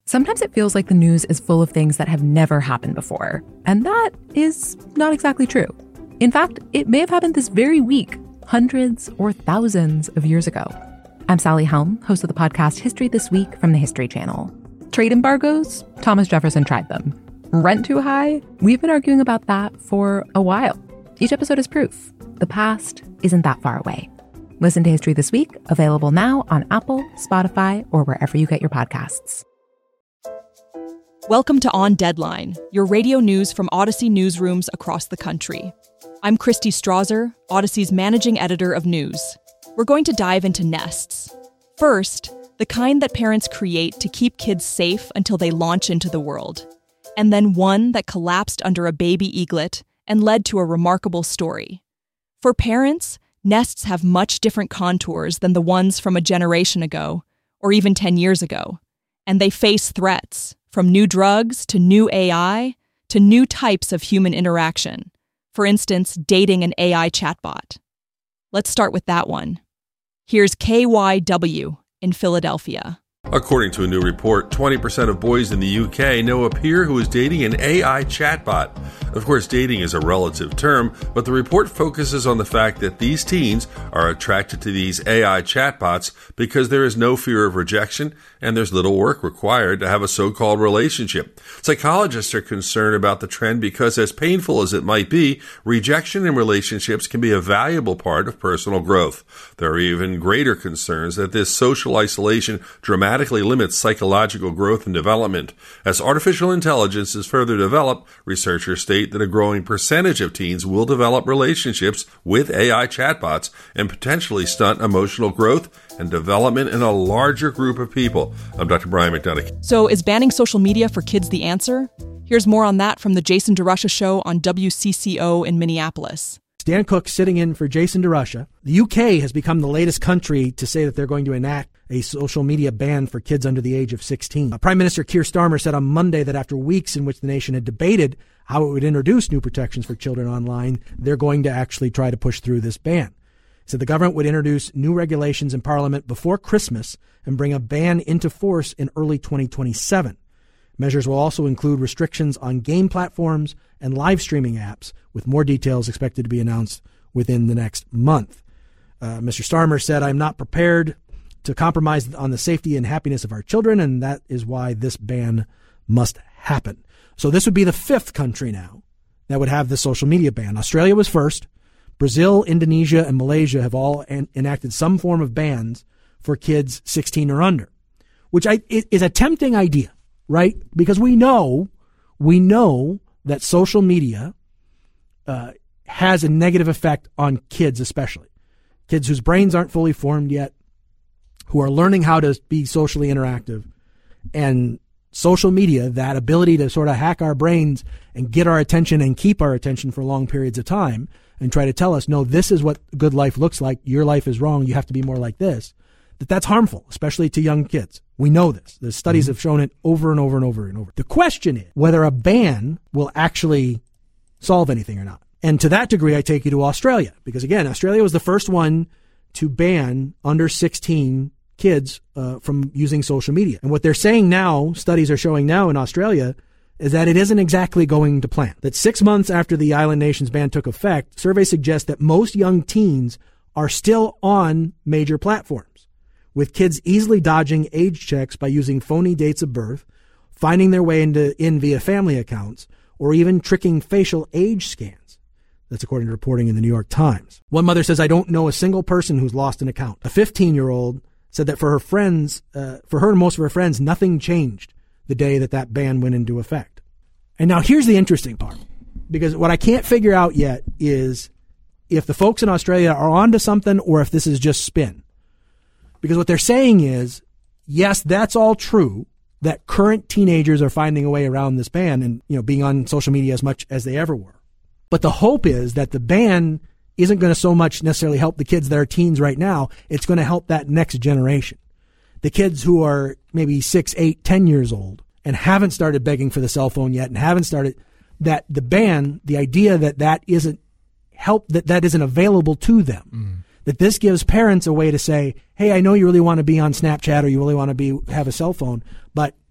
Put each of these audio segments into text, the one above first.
Sometimes it feels like the news is full of things that have never happened before, and that is not exactly true. In fact, it may have happened this very week, hundreds or thousands of years ago. I'm Sally Helm, host of the podcast History This Week from the History Channel. Trade embargoes? Thomas Jefferson tried them. Rent too high? We've been arguing about that for a while. Each episode is proof. The past isn't that far away. Listen to History This Week, available now on Apple, Spotify, or wherever you get your podcasts. Welcome to On Deadline, your radio news from Odyssey newsrooms across the country. I'm Christy Strasser, Odyssey's managing editor of news. We're going to dive into nests. First, the kind that parents create to keep kids safe until they launch into the world. And then one that collapsed under a baby eaglet and led to a remarkable story. For parents, nests have much different contours than the ones from a generation ago, or even 10 years ago. And they face threats, from new drugs to new AI to new types of human interaction. For instance, dating an AI chatbot. Let's start with that one. Here's KYW in Philadelphia. According to a new report, 20% of boys in the UK know a peer who is dating an AI chatbot. Of course, dating is a relative term, but the report focuses on the fact that these teens are attracted to these AI chatbots because there is no fear of rejection and there's little work required to have a so-called relationship. Psychologists are concerned about the trend because, as painful as it might be, rejection in relationships can be a valuable part of personal growth. There are even greater concerns that this social isolation dramatically limits psychological growth and development. As artificial intelligence is further developed, researchers state that a growing percentage of teens will develop relationships with AI chatbots and potentially stunt emotional growth and development in a larger group of people. I'm Dr. Brian McDonough. So is banning social media for kids the answer? Here's more on that from the Jason DeRusha Show on WCCO in Minneapolis. Dan Cook sitting in for Jason DeRusha. The UK has become the latest country to say that they're going to enact a social media ban for kids under the age of 16. Prime Minister Keir Starmer said on Monday that after weeks in which the nation had debated how it would introduce new protections for children online, they're going to actually try to push through this ban. He said the government would introduce new regulations in Parliament before Christmas and bring a ban into force in early 2027. Measures will also include restrictions on game platforms and live streaming apps, with more details expected to be announced within the next month. Mr. Starmer said, "I'm not prepared to compromise on the safety and happiness of our children, and that is why this ban must happen." So this would be the fifth country now that would have this social media ban. Australia was first. Brazil, Indonesia, and Malaysia have all enacted some form of bans for kids 16 or under, which is a tempting idea, right? Because we know that social media has a negative effect on kids, especially kids whose brains aren't fully formed yet, who are learning how to be socially interactive. And social media, that ability to sort of hack our brains and get our attention and keep our attention for long periods of time and try to tell us, no, this is what good life looks like. Your life is wrong. You have to be more like this. That's harmful, especially to young kids. We know this. The studies have shown it over and over and over and over. The question is whether a ban will actually solve anything or not. And to that degree, I take you to Australia, because again, Australia was the first one to ban under 16 kids from using social media. And what they're saying now, studies are showing now in Australia, is that it isn't exactly going to plan. That 6 months after the island nation's ban took effect, surveys suggest that most young teens are still on major platforms, with kids easily dodging age checks by using phony dates of birth, finding their way in via family accounts, or even tricking facial age scans. That's according to reporting in the New York Times. One mother says, "I don't know a single person who's lost an account." A 15-year-old said that for her and most of her friends, nothing changed the day that ban went into effect. And now here's the interesting part, because what I can't figure out yet is if the folks in Australia are onto something or if this is just spin. Because what they're saying is, yes, that's all true, that current teenagers are finding a way around this ban and, being on social media as much as they ever were. But the hope is that the ban isn't going to so much necessarily help the kids that are teens right now. It's going to help that next generation. The kids who are maybe 6, 8, 10 years old and haven't started begging for the cell phone yet and haven't started that the ban, the idea that isn't help, that isn't available to them. That this gives parents a way to say, hey, I know you really want to be on Snapchat or you really want to have a cell phone, but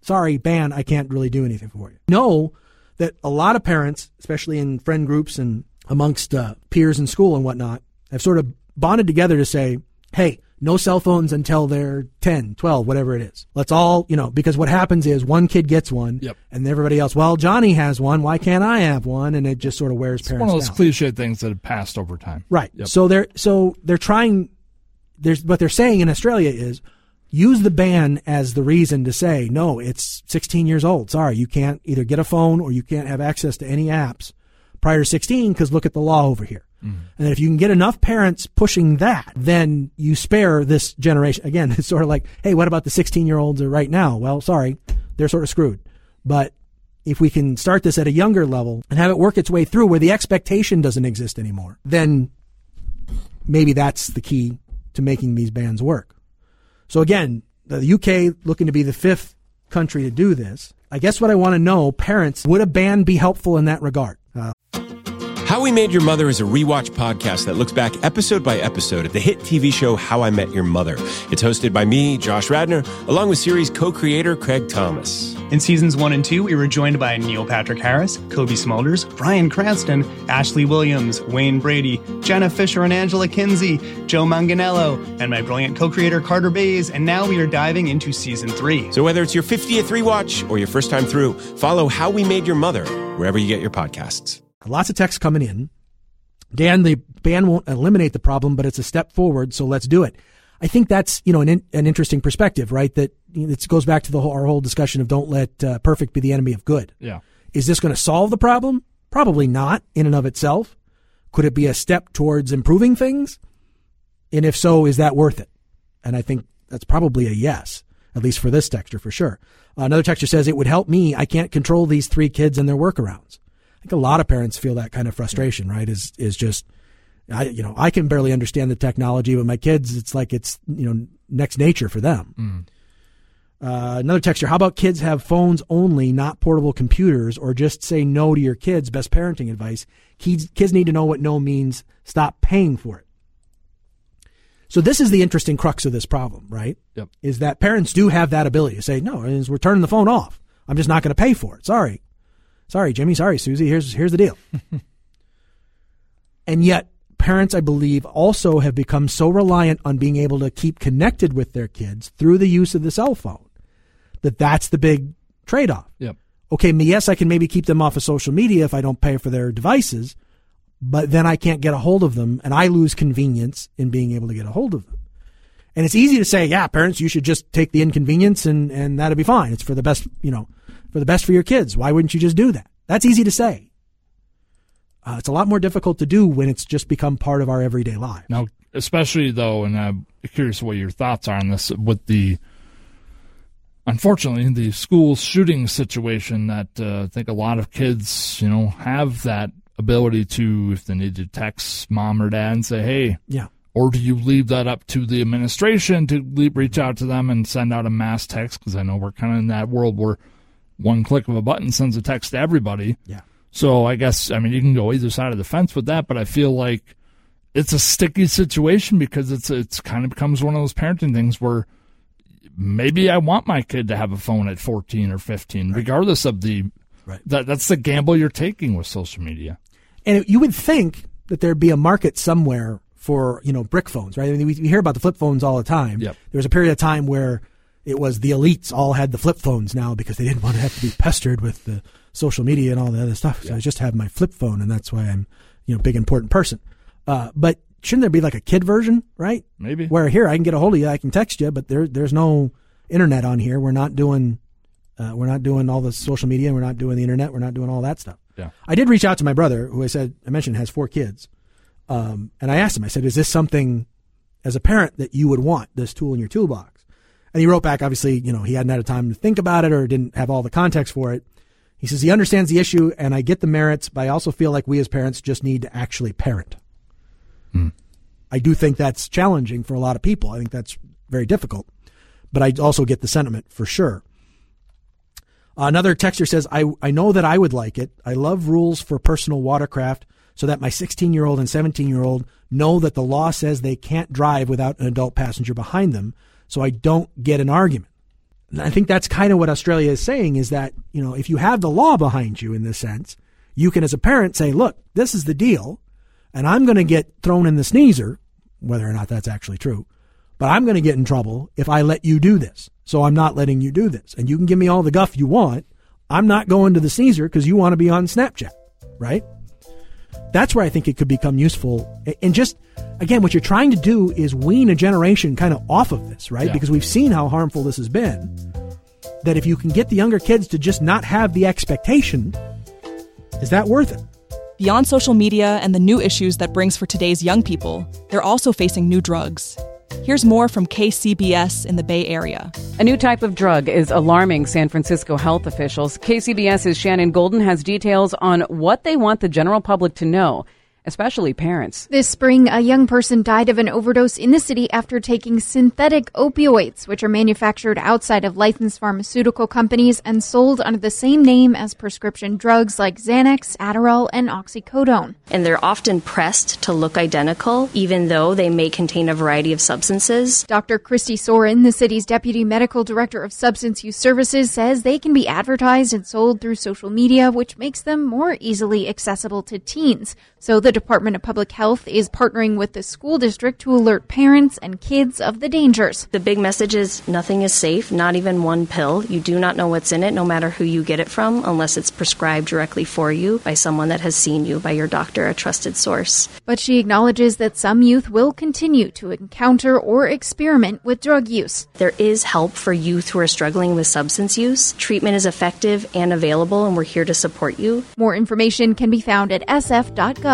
sorry, ban, I can't really do anything for you. Know that a lot of parents, especially in friend groups and amongst peers in school and whatnot, have sort of bonded together to say, hey, no cell phones until they're 10, 12, whatever it is. Let's all, because what happens is one kid gets one and everybody else, well, Johnny has one. Why can't I have one? And it just sort of wears parents down. It's one of those cliche things that have passed over time. Right. Yep. So they're trying, what they're saying in Australia is use the ban as the reason to say, no, it's 16 years old. Sorry, you can't either get a phone or you can't have access to any apps prior to 16 because look at the law over here. Mm-hmm. And if you can get enough parents pushing that, then you spare this generation. Again, it's sort of like, hey, what about the 16-year-olds right now? Well, sorry, they're sort of screwed. But if we can start this at a younger level and have it work its way through where the expectation doesn't exist anymore, then maybe that's the key to making these bans work. So again, the UK looking to be the 5th country to do this. I guess what I want to know, parents, would a ban be helpful in that regard? How We Made Your Mother is a rewatch podcast that looks back episode by episode at the hit TV show How I Met Your Mother. It's hosted by me, Josh Radnor, along with series co-creator Craig Thomas. In seasons 1 and 2, we were joined by Neil Patrick Harris, Kobe Smulders, Bryan Cranston, Ashley Williams, Wayne Brady, Jenna Fisher and Angela Kinsey, Joe Manganiello, and my brilliant co-creator Carter Bays, and now we are diving into season 3. So whether it's your 50th rewatch or your first time through, follow How We Made Your Mother wherever you get your podcasts. Lots of texts coming in. Dan, the ban won't eliminate the problem, but it's a step forward, so let's do it. I think that's, an interesting perspective, right? That it goes back to our whole discussion of don't let perfect be the enemy of good. Yeah. Is this going to solve the problem? Probably not in and of itself. Could it be a step towards improving things? And if so, is that worth it? And I think that's probably a yes, at least for this texter, for sure. Another texter says, it would help me. I can't control these 3 kids and their workarounds. I think a lot of parents feel that kind of frustration, right? Is just, I can barely understand the technology, but my kids, it's like it's, next nature for them. Another texter, how about kids have phones only, not portable computers, or just say no to your kids? Best parenting advice. Kids need to know what no means. Stop paying for it. So this is the interesting crux of this problem, right? Yep. Is that parents do have that ability to say, no, we're turning the phone off. I'm just not going to pay for it. Sorry, Jimmy. Sorry, Susie. Here's the deal. And yet, parents, I believe, also have become so reliant on being able to keep connected with their kids through the use of the cell phone that's the big trade-off. Yep. Okay, yes, I can maybe keep them off of social media if I don't pay for their devices, but then I can't get a hold of them, and I lose convenience in being able to get a hold of them. And it's easy to say, yeah, parents, you should just take the inconvenience and that'll be fine. It's for the best, for the best for your kids. Why wouldn't you just do that? That's easy to say. It's a lot more difficult to do when it's just become part of our everyday lives. Now, especially though, and I'm curious what your thoughts are on this, with unfortunately, the school shooting situation that I think a lot of kids, have that ability to, if they need to text mom or dad and say, hey, yeah. Or do you leave that up to the administration to reach out to them and send out a mass text? Because I know we're kind of in that world where one click of a button sends a text to everybody. Yeah. So I guess, you can go either side of the fence with that, but I feel like it's a sticky situation because it's kind of becomes one of those parenting things where maybe I want my kid to have a phone at 14 or 15, right, regardless of that's the gamble you're taking with social media. And you would think that there'd be a market somewhere for, brick phones, right? I mean, we hear about the flip phones all the time. Yep. There was a period of time where it was the elites all had the flip phones now because they didn't want to have to be pestered with the social media and all the other stuff. So I just have my flip phone, and that's why I'm, big, important person. But shouldn't there be like a kid version, right? Maybe. Where here I can get a hold of you, I can text you, but there's no internet on here. We're not doing all the social media. We're not doing the internet. We're not doing all that stuff. Yeah. I did reach out to my brother, who I mentioned has 4 kids. And I asked him, I said, is this something as a parent that you would want, this tool in your toolbox? And he wrote back, obviously, he hadn't had a time to think about it or didn't have all the context for it. He says he understands the issue and I get the merits, but I also feel like we as parents just need to actually parent. I do think that's challenging for a lot of people. I think that's very difficult, but I also get the sentiment for sure. Another texter says, I know that I would like it. I love rules for personal watercraft so that my 16-year-old and 17-year-old know that the law says they can't drive without an adult passenger behind them, so I don't get an argument. And I think that's kind of what Australia is saying, is that, if you have the law behind you in this sense, you can as a parent say, look, this is the deal, and I'm going to get thrown in the sneezer, whether or not that's actually true, but I'm going to get in trouble if I let you do this. So I'm not letting you do this. And you can give me all the guff you want. I'm not going to the sneezer because you want to be on Snapchat, right? That's where I think it could become useful. And just, again, what you're trying to do is wean a generation kind of off of this, right? Yeah. Because we've seen how harmful this has been. That if you can get the younger kids to just not have the expectation, is that worth it? Beyond social media and the new issues that brings for today's young people, they're also facing new drugs. Here's more from KCBS in the Bay Area. A new type of drug is alarming San Francisco health officials. KCBS's Shannon Golden has details on what they want the general public to know, especially parents. This spring, a young person died of an overdose in the city after taking synthetic opioids, which are manufactured outside of licensed pharmaceutical companies and sold under the same name as prescription drugs like Xanax, Adderall, and oxycodone. And they're often pressed to look identical, even though they may contain a variety of substances. Dr. Christy Soren, the city's deputy medical director of substance use services, says they can be advertised and sold through social media, which makes them more easily accessible to teens. So the Department of Public Health is partnering with the school district to alert parents and kids of the dangers. The big message is nothing is safe, not even one pill. You do not know what's in it, no matter who you get it from, unless it's prescribed directly for you by someone that has seen you, by your doctor, a trusted source. But she acknowledges that some youth will continue to encounter or experiment with drug use. There is help for youth who are struggling with substance use. Treatment is effective and available, and we're here to support you. More information can be found at sf.gov.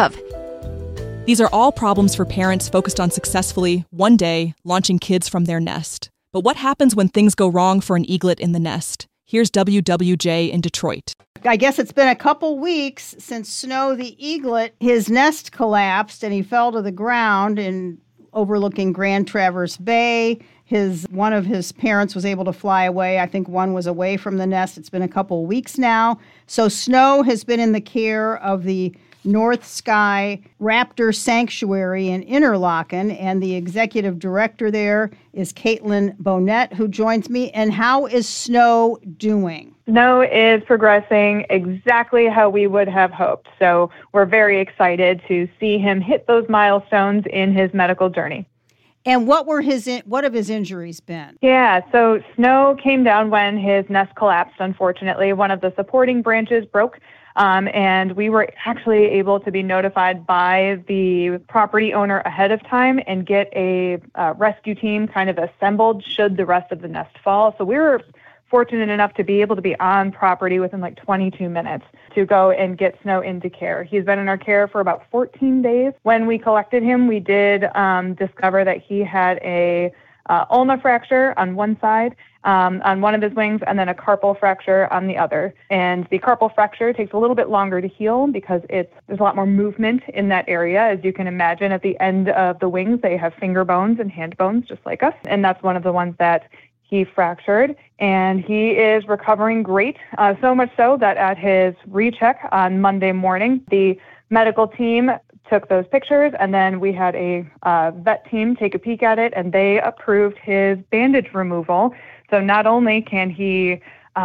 These are all problems for parents focused on successfully, one day, launching kids from their nest. But what happens when things go wrong for an eaglet in the nest? Here's WWJ in Detroit. I guess it's been a couple weeks since Snow the eaglet, his nest collapsed and he fell to the ground in overlooking Grand Traverse Bay. One of his parents was able to fly away. I think one was away from the nest. It's been a couple weeks now. So Snow has been in the care of the North Sky Raptor Sanctuary in Interlaken, and the executive director there is Caitlin Bonnet, who joins me. And how is Snow doing? Snow is progressing exactly how we would have hoped. So we're very excited to see him hit those milestones in his medical journey. And what have his injuries been? Yeah, so Snow came down when his nest collapsed, unfortunately. One of the supporting branches broke. And we were actually able to be notified by the property owner ahead of time and get a rescue team kind of assembled should the rest of the nest fall. So we were fortunate enough to be able to be on property within like 22 minutes to go and get Snow into care. He's been in our care for about 14 days. When we collected him, we did discover that he had a ulna fracture on one side, on one of his wings, and then a carpal fracture on the other. And the carpal fracture takes a little bit longer to heal because there's a lot more movement in that area. As you can imagine, at the end of the wings, they have finger bones and hand bones, just like us. And that's one of the ones that he fractured. And he is recovering great, so much so that at his recheck on Monday morning, the medical team took those pictures, and then we had a vet team take a peek at it, and they approved his bandage removal. So not only can he,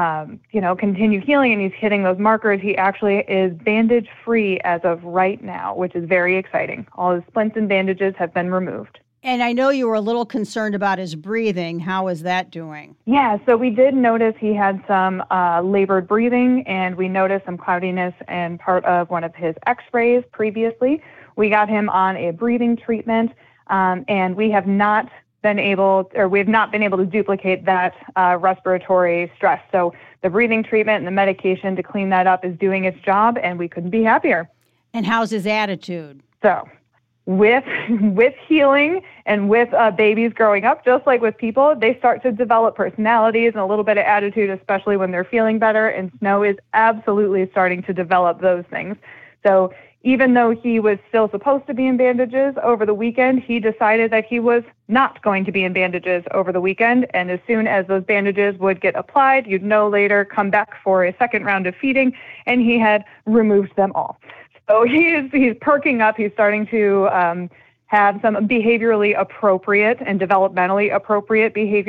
continue healing and he's hitting those markers, he actually is bandage-free as of right now, which is very exciting. All his splints and bandages have been removed. And I know you were a little concerned about his breathing. How is that doing? Yeah, so we did notice he had some labored breathing, and we noticed some cloudiness in part of one of his x-rays previously. We got him on a breathing treatment, and we have not been able to duplicate that respiratory stress. So the breathing treatment and the medication to clean that up is doing its job, and we couldn't be happier. And how's his attitude? So with healing and with babies growing up, just like with people, they start to develop personalities and a little bit of attitude, especially when they're feeling better. And Snow is absolutely starting to develop those things. So even though he was still supposed to be in bandages over the weekend, he decided that he was not going to be in bandages over the weekend. And as soon as those bandages would get applied, you'd know later, come back for a second round of feeding, and he had removed them all. So he's perking up. He's starting to have some behaviorally appropriate and developmentally appropriate behaviors.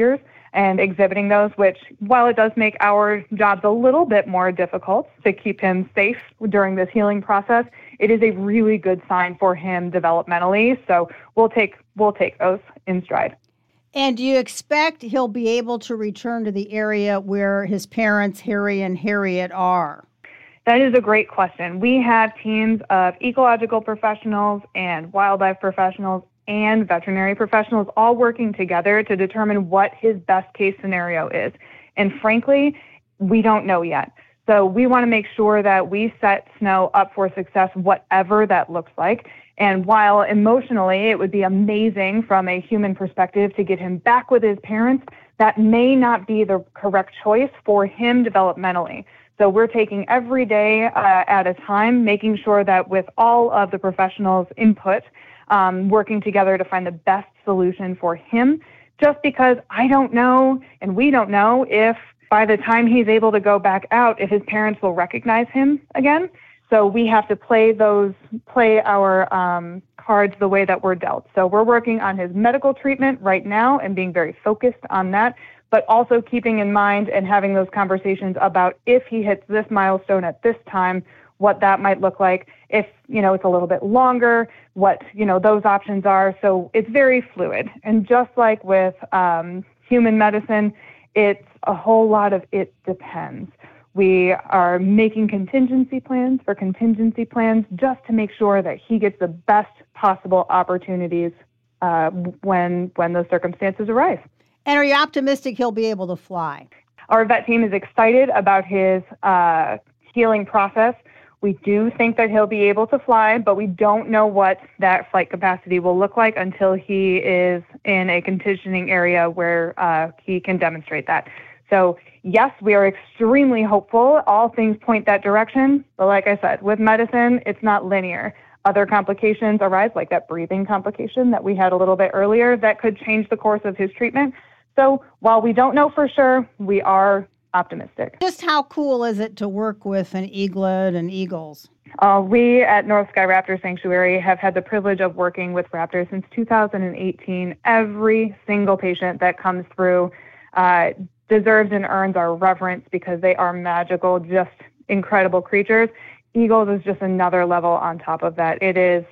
and exhibiting those, which, while it does make our jobs a little bit more difficult to keep him safe during this healing process, it is a really good sign for him developmentally. So we'll take those in stride. And do you expect he'll be able to return to the area where his parents, Harry and Harriet, are? That is a great question. We have teams of ecological professionals and wildlife professionals and veterinary professionals all working together to determine what his best case scenario is. And frankly, we don't know yet. So we want to make sure that we set Snow up for success, whatever that looks like. And while emotionally it would be amazing from a human perspective to get him back with his parents, that may not be the correct choice for him developmentally. So we're taking every day at a time, making sure that with all of the professionals' input, working together to find the best solution for him, just because I don't know, and we don't know, if by the time he's able to go back out, if his parents will recognize him again. So we have to play our cards the way that we're dealt. So we're working on his medical treatment right now and being very focused on that, but also keeping in mind and having those conversations about if he hits this milestone at this time, what that might look like. If, it's a little bit longer, what, those options are. So it's very fluid. And just like with human medicine, it's a whole lot of it depends. We are making contingency plans just to make sure that he gets the best possible opportunities when those circumstances arise. And are you optimistic he'll be able to fly? Our vet team is excited about his healing process. We do think that he'll be able to fly, but we don't know what that flight capacity will look like until he is in a conditioning area where he can demonstrate that. So yes, we are extremely hopeful. All things point that direction. But like I said, with medicine, it's not linear. Other complications arise, like that breathing complication that we had a little bit earlier, that could change the course of his treatment. So while we don't know for sure, we are optimistic. Just how cool is it to work with an eaglet and eagles? We at North Sky Raptor Sanctuary have had the privilege of working with raptors since 2018. Every single patient that comes through deserves and earns our reverence because they are magical, just incredible creatures. Eagles is just another level on top of that.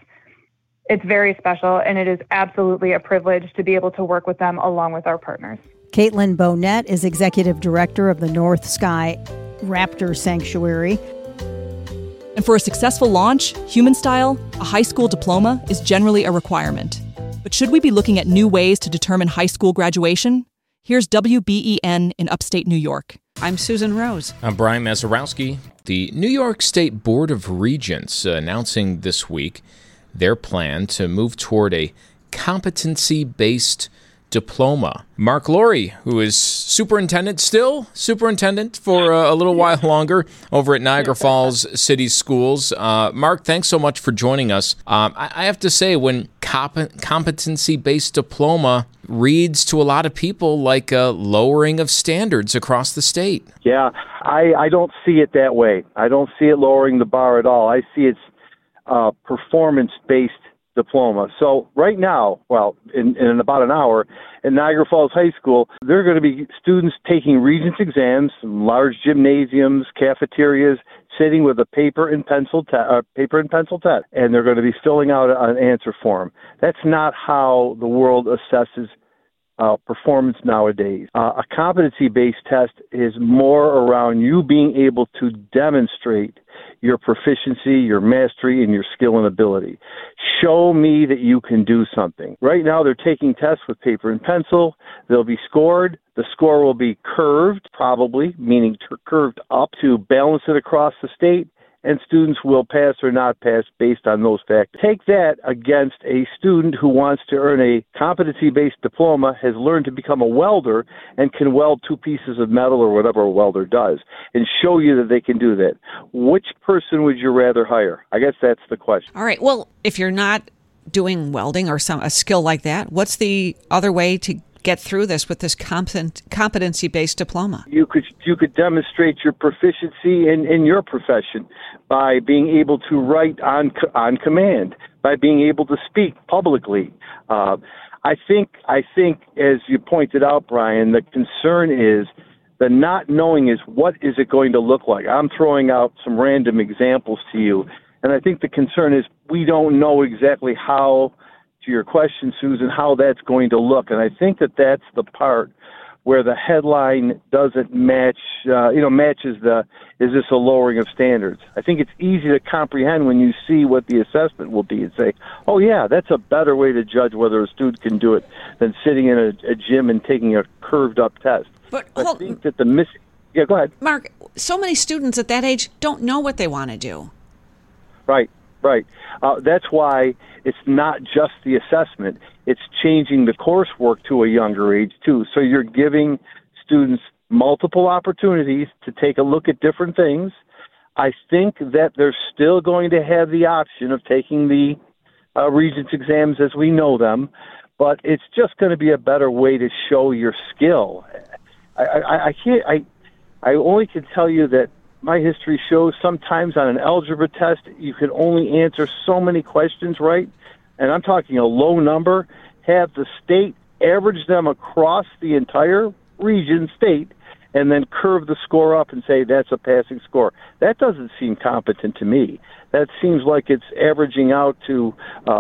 It's very special, and it is absolutely a privilege to be able to work with them along with our partners. Caitlin Bonnet is Executive Director of the North Sky Raptor Sanctuary. And for a successful launch, human style, a high school diploma is generally a requirement. But should we be looking at new ways to determine high school graduation? Here's WBEN in upstate New York. I'm Susan Rose. I'm Brian Mazurowski. The New York State Board of Regents announcing this week their plan to move toward a competency-based diploma. Mark Laurie, who is superintendent for a little while longer over at Niagara Falls City Schools. Mark, thanks so much for joining us. I have to say, when competency-based diploma reads to a lot of people like a lowering of standards across the state. Yeah, I don't see it that way. I don't see it lowering the bar at all. I see it's performance-based diploma. So right now, in about an hour, in Niagara Falls High School, there are going to be students taking Regents exams, large gymnasiums, cafeterias, sitting with a paper and pencil test, and they're going to be filling out an answer form. That's not how the world assesses performance nowadays. A competency-based test is more around you being able to demonstrate your proficiency, your mastery, and your skill and ability. Show me that you can do something. Right now, they're taking tests with paper and pencil. They'll be scored. The score will be curved, probably, meaning curved up to balance it across the state, and students will pass or not pass based on those factors. Take that against a student who wants to earn a competency-based diploma, has learned to become a welder, and can weld 2 pieces of metal or whatever a welder does, and show you that they can do that. Which person would you rather hire? I guess that's the question. All right. Well, if you're not doing welding or a skill like that, what's the other way to get through this with this competency-based diploma? You could demonstrate your proficiency in your profession by being able to write on command, by being able to speak publicly. I think, as you pointed out, Brian, the concern is the not knowing is what is it going to look like. I'm throwing out some random examples to you, and I think the concern is we don't know exactly how, to your question, Susan, how that's going to look. And I think that that's the part where the headline doesn't matches is this a lowering of standards? I think it's easy to comprehend when you see what the assessment will be and say, oh, yeah, that's a better way to judge whether a student can do it than sitting in a gym and taking a curved-up test. But I think that the missing... Yeah, go ahead. Mark, so many students at that age don't know what they want to do. Right. That's why it's not just the assessment. It's changing the coursework to a younger age, too. So you're giving students multiple opportunities to take a look at different things. I think that they're still going to have the option of taking the Regents exams as we know them, but it's just going to be a better way to show your skill. I only can tell you that my history shows sometimes on an algebra test, you can only answer so many questions right, and I'm talking a low number, have the state average them across the entire region, state, and then curve the score up and say that's a passing score. That doesn't seem competent to me. That seems like it's averaging out to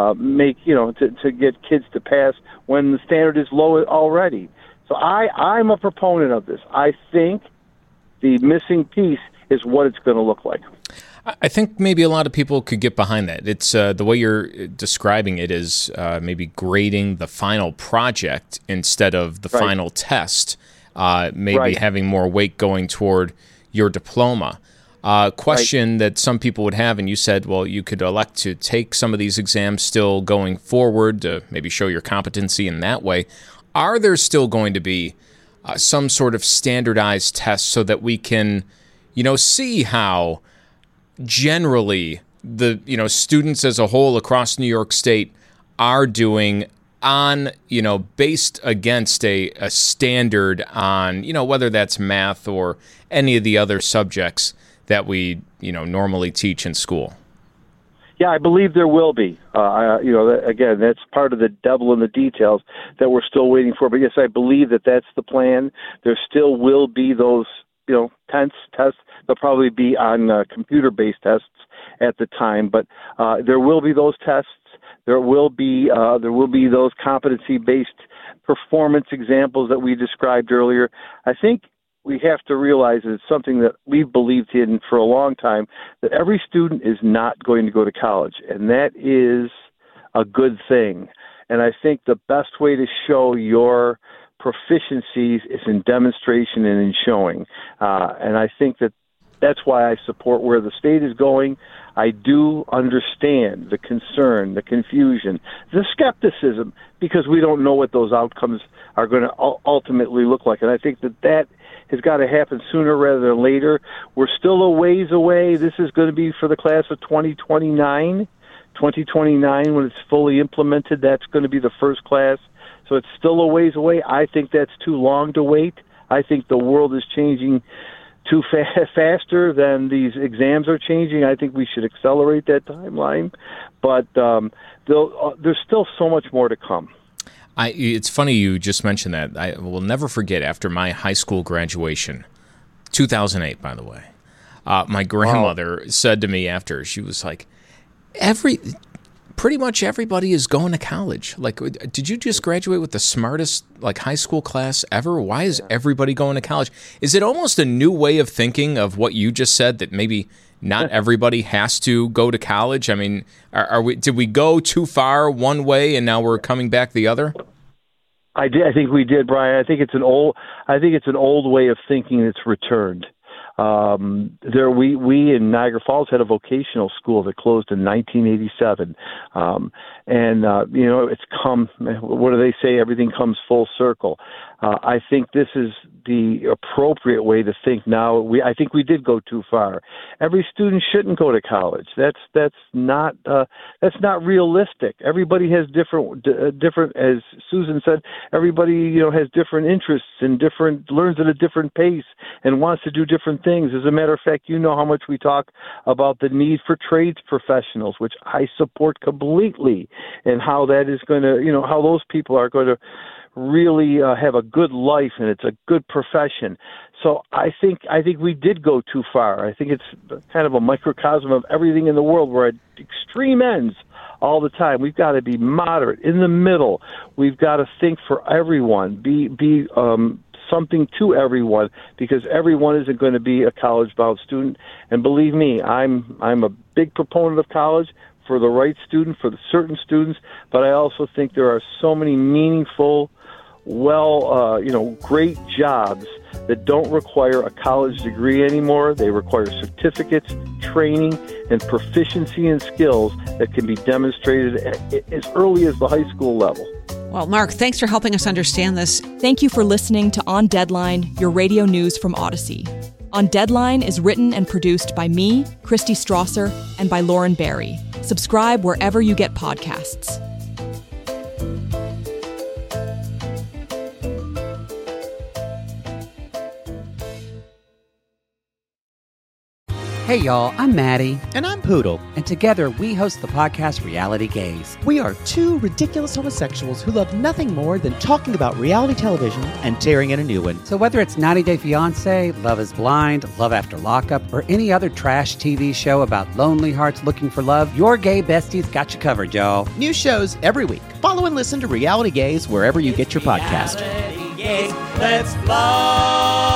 to get kids to pass when the standard is low already. So I'm a proponent of this. I think the missing piece is what it's going to look like. I think maybe a lot of people could get behind that. It's the way you're describing it is maybe grading the final project instead of the final test, maybe having more weight going toward your diploma. Question that some people would have, and you said, well, you could elect to take some of these exams still going forward to maybe show your competency in that way. Are there still going to be some sort of standardized test so that we can see how generally the students as a whole across New York State are doing on based against a standard on whether that's math or any of the other subjects that we normally teach in school? Yeah, I believe there will be. Again, that's part of the devil in the details that we're still waiting for. But yes, I believe that that's the plan. There still will be those tests. They'll probably be on computer-based tests at the time, but there will be those tests. There will be those competency-based performance examples that we described earlier. I think we have to realize that it's something that we've believed in for a long time, that every student is not going to go to college, and that is a good thing. And I think the best way to show your proficiencies is in demonstration and in showing. And I think that that's why I support where the state is going. I do understand the concern, the confusion, the skepticism, because we don't know what those outcomes are going to ultimately look like. And I think that has got to happen sooner rather than later. We're still a ways away. This is going to be for the class of 2029. 2029, when it's fully implemented, that's going to be the first class. So it's still a ways away. I think that's too long to wait. I think the world is changing too faster than these exams are changing. I think we should accelerate that timeline. But there's still so much more to come. It's funny you just mentioned that. I will never forget after my high school graduation, 2008, by the way, my grandmother said to me after, she was like, pretty much everybody is going to college. Like, did you just graduate with the smartest high school class ever? Why is everybody going to college? Is it almost a new way of thinking of what you just said, that maybe not everybody has to go to college? I mean, did we go too far one way and now we're coming back the other? I think we did, Brian. I think it's an old way of thinking that's returned. We in Niagara Falls had a vocational school that closed in 1987. It's come, what do they say? Everything comes full circle. I think this is the appropriate way to think now. I think we did go too far. Every student shouldn't go to college. That's not realistic. Everybody has different, as Susan said, everybody, has different interests and learns at a different pace and wants to do different things. things. As a matter of fact, you know how much we talk about the need for trades professionals, which I support completely, and how that is going to, how those people are going to really have a good life, and it's a good profession. So I think we did go too far. I think it's kind of a microcosm of everything in the world. We're at extreme ends all the time. We've got to be moderate, in the middle. We've got to think for everyone, be something to everyone, because everyone isn't going to be a college-bound student. And believe me, I'm a big proponent of college for the right student, for the certain students, but I also think there are so many meaningful, great jobs that don't require a college degree anymore. They require certificates, training, and proficiency in skills that can be demonstrated as early as the high school level. Well, Mark, thanks for helping us understand this. Thank you for listening to On Deadline, your radio news from Odyssey. On Deadline is written and produced by me, Christy Strasser, and by Lauren Barry. Subscribe wherever you get podcasts. Hey y'all, I'm Maddie. And I'm Poodle. And together we host the podcast Reality Gaze. We are two ridiculous homosexuals who love nothing more than talking about reality television and tearing in a new one. So whether it's 90 Day Fiancé, Love is Blind, Love After Lockup, or any other trash TV show about lonely hearts looking for love, your gay besties got you covered, y'all. New shows every week. Follow and listen to Reality Gaze wherever you get your podcast. Let's fly.